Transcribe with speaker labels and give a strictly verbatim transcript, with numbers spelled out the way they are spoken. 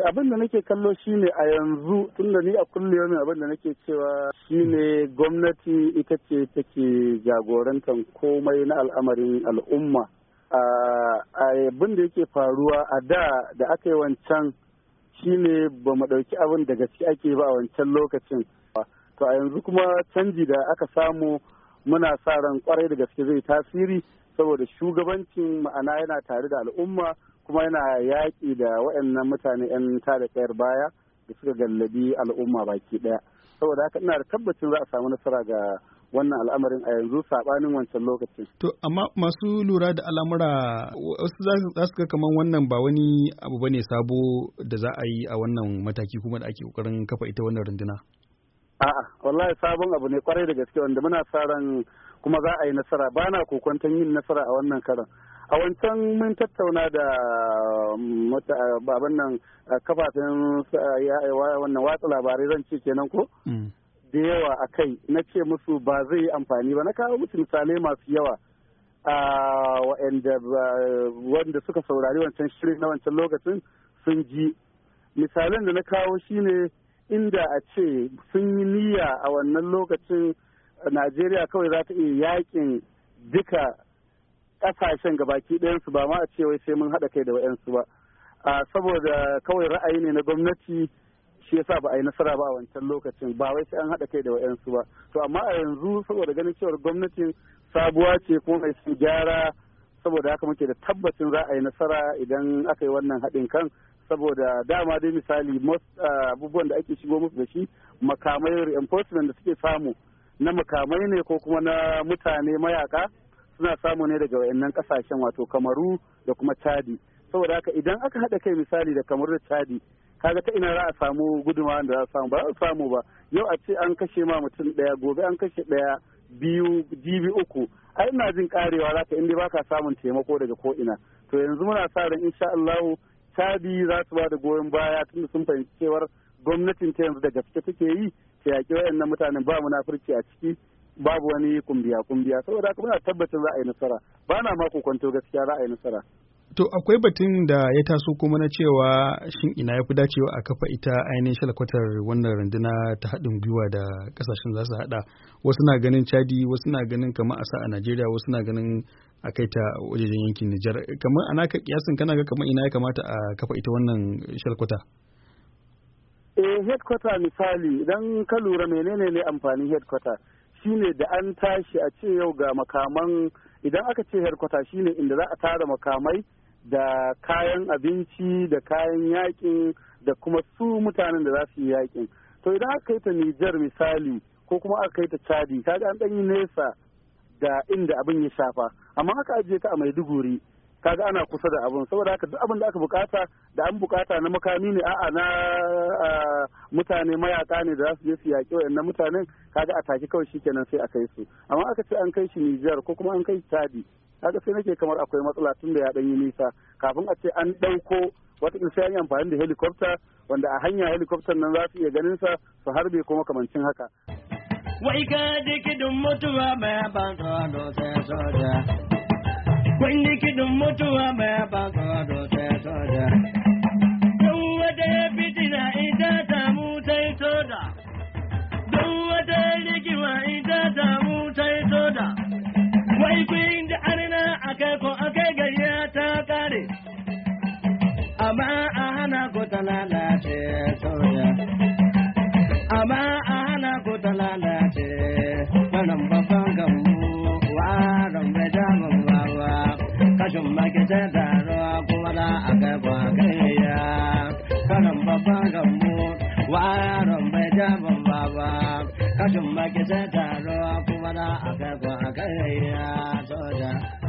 Speaker 1: abin da nake kallo shine a yanzu tunda ni a kullum abin da nake cewa shine gwamnati ita ce take jagorantar komai na al'amarin al'umma. Abin da yake faruwa a da da aka yi wancan shine ba mu ɗauki abin da gaske ake ba a wancan lokacin. To a yanzu kuma canji da aka samu muna sa ran kwarai da gaske zai tasiri saboda shugabancin ma'ana yana tare da al'umma kuma yana yaƙi da waɗannan mutane 'yan tada kayar baya da suka gallabi al'umma baki ɗaya. Saboda haka ina da tabbacin za a samu nasara ga wannan al'amarin a yanzu saɓanin wancan lokacin.
Speaker 2: To amma masu lura da al'amura wasu za su ga kamar wannan ba wani abu bane sabo da za a yi a wannan mataki kuma da ake kokarin kafa ita wannan runduna.
Speaker 1: A'a wallahi sabon abu ne kwarai da gaske wanda muna sa ran kuma za a yi nasara ba na kokwanton yin nasara a wannan karan. A wancan mun tattauna da baban nan kafafen wannan watsa labarai zan ce kenan ko? Da yawa a kai na ce musu ba zai yi amfani ba na kawo musu misalai masu yawa wanda suka saurari wancan shirin na wancan lokacin sun ji. Misalin da na kawo shine inda a ce sun yi niyya a wannan lokacin Najeriya kawai za ta iya yakin duka ƙasashen gabaki ɗayansu ba ma a ce wai sai mun haɗa kai da wa'yansu ba. Saboda kawai ra'ayi ne na gwamnati shi yasa ba a yi nasara ba a wancan lokacin ba wai sai an haɗa kai da wa'yansu ba. To amma a yanzu saboda ganin cewar gwamnatin sabuwa ce kuma mai son gyara saboda haka muke da tabbacin za a yi nasara idan aka yi wannan haɗin kan. Saboda dama dai misali abubuwan da ake shigo musu da shi makamai reinforcement da suke samu na makamai ne ko kuma na mutane mayaka suna samu ne daga wayannan kasashen wato Kamaru da kuma Chadi. Saboda haka idan aka haɗa kai misali da Kamaru da Chadi kaga ta ina za a samu gudunmawa da za a samu ba za a samu ba. Yau a ce an kashe ma mutum ɗaya gobe an kashe ɗaya biyu jibi uku ai ina jin karewa za ka inda baka samun taimako daga ko ina. To yanzu muna sa ran insha Allah Chadi za su ba da goyon baya tunda sun fahimci cewar gwamnatin ta yanzu da gaske take yi ta yaƙi waɗannan mutanen ba munafurci a ciki babu wani kumbiya kumbiya saboda haka muna tabbacin za a yi nasara ba na ma kwanto gaskiya za a yi nasara.
Speaker 2: To akwai batun da ya taso kuma na cewa shin ina ya fi dacewa a kafa ita ainihin shalkwatar wannan runduna ta haɗin gwiwa da ƙasashen za su haɗa wasu na ganin Chadi wasu na ganin kamar a sa a Najeriya wasu na ganin a kai ta wajejen yankin Nijar kamar ana ka kiyasin kana ga kamar ina ya kamata a kafa ita wannan shalkwata.
Speaker 1: Eh headquarter misali idan ka lura menene ne amfanin headquarter shine da an tashi a ce yau ga makaman idan aka ce headquarter shine inda za a tara makamai da kayan abinci da kayan yakin da kuma su mutanen da za su yi yakin. To idan aka kai ta Nijar misali ko kuma aka kai ta Chadi kaga an ɗanyi nesa da inda abin ya shafa amma haka ajiye ta a Maiduguri kaga ana kusa da abin saboda haka duk abin da aka bukata da an bukata na makami ne a'a na mutane mayaka ne da za su je su yaƙi wayannan mutanen kaga a take kawai shikenan sai a kai su amma aka ce an kai shi Nijar ko kuma an kai shi Chadi kaga sai nake kamar akwai matsala tun da ya dan yi nisa kafin a ce an dauko wata sai an yi amfani da helicopter wanda a hanya helicopter nan za su iya ganin sa su harbe kuma kamancin haka.
Speaker 3: Wai ka dikidin mutuwa mai ban tsoro sai soja. Wai dikidin mutuwa mai ban tsoro sai soja. Don wata fitina ita ta mu sai soja. Don wata rigima ita ta mu sai soja. Wai kun da arna akai ko akai gariya ta kare. Amma a hana ko ta lalace soja. Amma a hana ko ta lalace wannan babban gambo waron bai damun bawa kashin makita da ruwa kuma da aka kwa kaiya wannan babban gambo waron bai damun bawa kashin makita da ruwa kuma da aka kwa kaiya soja.